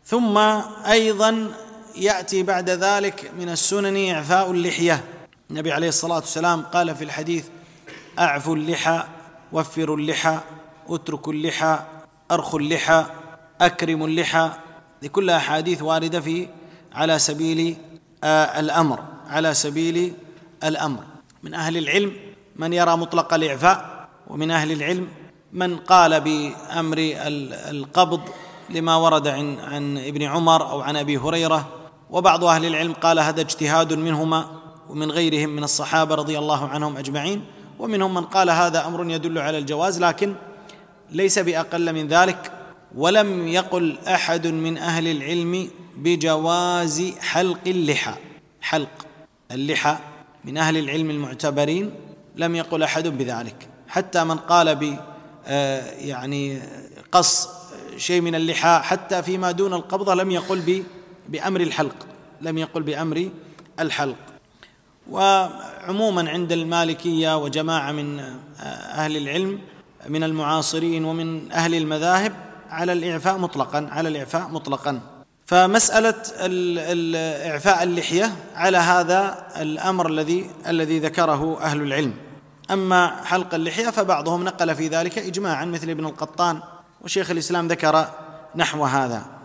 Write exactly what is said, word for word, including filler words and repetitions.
ثم أيضا يأتي بعد ذلك من السنن إعفاء اللحية. النبي عليه الصلاة والسلام قال في الحديث: أعفوا اللحى، وفروا اللحى، اتركوا اللحى، أرخوا اللحى، أكرموا اللحى. دي كلها أحاديث واردة في على سبيل آه الأمر على سبيل الأمر. من أهل العلم من يرى مطلق الإعفاء، ومن أهل العلم من قال بأمر القبض لما ورد عن, عن ابن عمر أو عن أبي هريرة، وبعض أهل العلم قال هذا اجتهاد منهما ومن غيرهم من الصحابة رضي الله عنهم أجمعين، ومنهم من قال هذا أمر يدل على الجواز لكن ليس بأقل من ذلك. ولم يقل أحد من أهل العلم بجواز حلق اللحى، حلق اللحى من أهل العلم المعتبرين لم يقل أحد بذلك. حتى من قال ب يعني قص شيء من اللحى حتى فيما دون القبضة لم يقل بأمر الحلق لم يقل بأمر الحلق. وعموما عند المالكية وجماعة من أهل العلم من المعاصرين ومن أهل المذاهب على الإعفاء مطلقا على الإعفاء مطلقا فمسألة إعفاء اللحية على هذا الأمر الذي الذي ذكره أهل العلم. أما حلق اللحية فبعضهم نقل في ذلك إجماعا مثل ابن القطان، وشيخ الإسلام ذكر نحو هذا.